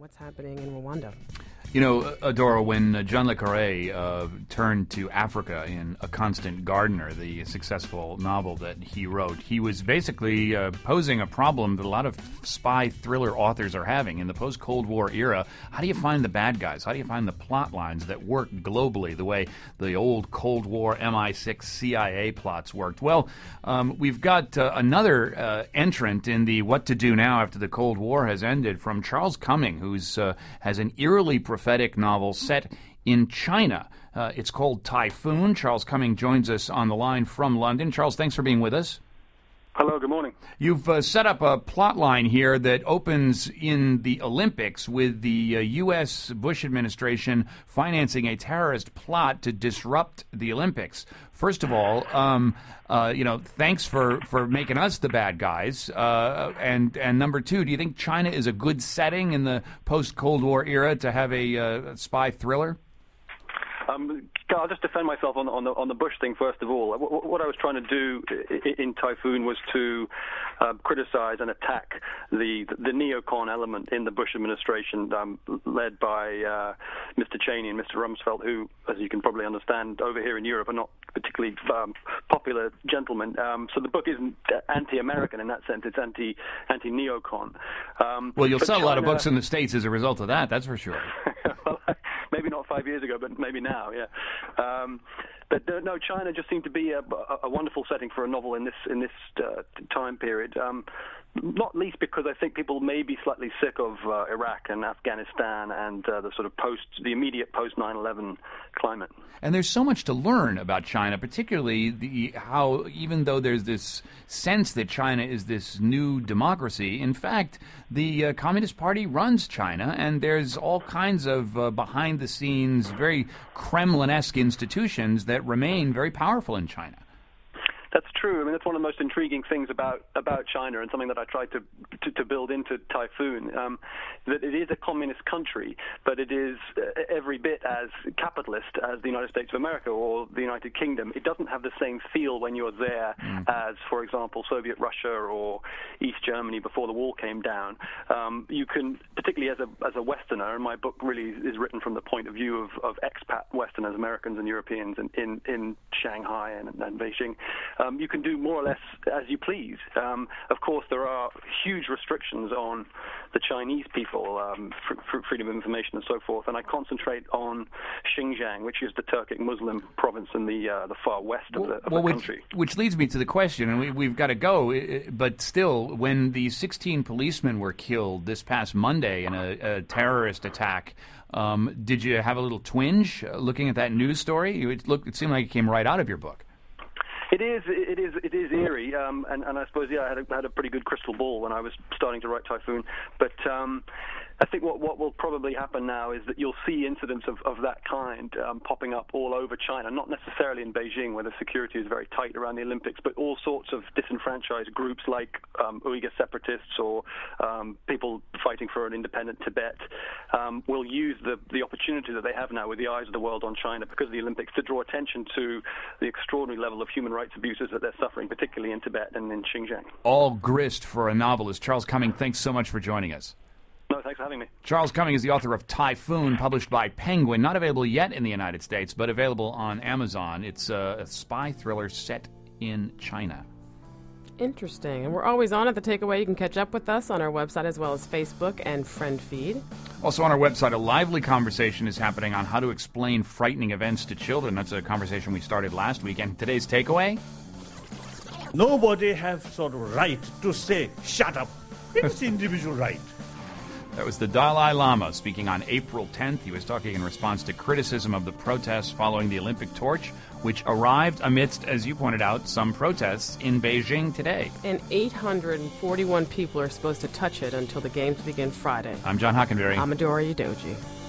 what's happening in Rwanda. You know, Adora, when John le Carré turned to Africa in A Constant Gardener, the successful novel that he wrote, he was basically posing a problem that a lot of spy thriller authors are having. In the post-Cold War era, how do you find the bad guys? How do you find the plot lines that work globally the way the old Cold War MI6 CIA plots worked? Well, we've got another entrant in the What to Do Now After the Cold War has ended from Charles Cumming, who's has an eerily prophetic novel set in China. It's called Typhoon. Charles Cumming joins us on the line from London. Charles, thanks for being with us. Hello, good morning. You've set up a plot line here that opens in the Olympics with the U.S. Bush administration financing a terrorist plot to disrupt the Olympics. First of all, thanks for making us the bad guys. And number two, do you think China is a good setting in the post-Cold War era to have a spy thriller? I'll just defend myself on the Bush thing first of all. What I was trying to do in Typhoon was to criticize and attack the neocon element in the Bush administration, led by Mr. Cheney and Mr. Rumsfeld, who, as you can probably understand, over here in Europe are not particularly popular gentlemen. So the book isn't anti-American in that sense; it's anti-neocon. Well, you'll sell a lot of books in the States as a result of that. That's for sure. Well, maybe not 5 years ago, but maybe now, yeah. No, China just seemed to be a wonderful setting for a novel in this time period. Not least because I think people may be slightly sick of Iraq and Afghanistan and the immediate post 9/11 climate. And there's so much to learn about China, particularly how even though there's this sense that China is this new democracy, in fact, the Communist Party runs China, and there's all kinds of behind-the-scenes, very Kremlin-esque institutions that remain very powerful in China. That's true. I mean, that's one of the most intriguing things about China, and something that I tried to build into Typhoon, that it is a communist country, but it is every bit as capitalist as the United States of America or the United Kingdom. It doesn't have the same feel when you're there as, for example, Soviet Russia or East Germany before the wall came down. You can, particularly as a Westerner, and my book really is written from the point of view of expat Westerners, Americans and Europeans in Shanghai and Beijing. You can do more or less as you please. Of course, there are huge restrictions on the Chinese people, freedom of information and so forth, and I concentrate on Xinjiang, which is the Turkic Muslim province in the far west of the country. Which leads me to the question, and we've got to go, but still, when the 16 policemen were killed this past Monday in a terrorist attack, did you have a little twinge looking at that news story? It seemed like it came right out of your book. It is eerie, and I suppose I had a pretty good crystal ball when I was starting to write Typhoon. But I think what will probably happen now is that you'll see incidents of that kind popping up all over China, not necessarily in Beijing where the security is very tight around the Olympics, but all sorts of disenfranchised groups like Uyghur separatists or people fighting for an independent Tibet will use the opportunity that they have now with the eyes of the world on China because of the Olympics to draw attention to the extraordinary level of human rights abuses that they're suffering, particularly in Tibet and in Xinjiang. All grist for a novelist. Charles Cumming, thanks so much for joining us. No, thanks for having me. Charles Cumming is the author of Typhoon, published by Penguin, not available yet in the United States, but available on Amazon. It's a spy thriller set in China. Interesting. And we're always on at The Takeaway. You can catch up with us on our website as well as Facebook and friend feed. Also on our website, a lively conversation is happening on how to explain frightening events to children. That's a conversation we started last week. And today's takeaway? Nobody has sort of right to say, shut up. It's individual right. That was the Dalai Lama speaking on April 10th. He was talking in response to criticism of the protests following the Olympic torch, which arrived amidst, as you pointed out, some protests in Beijing today. And 841 people are supposed to touch it until the games begin Friday. I'm John Hockenberry. I'm Adora Udoji.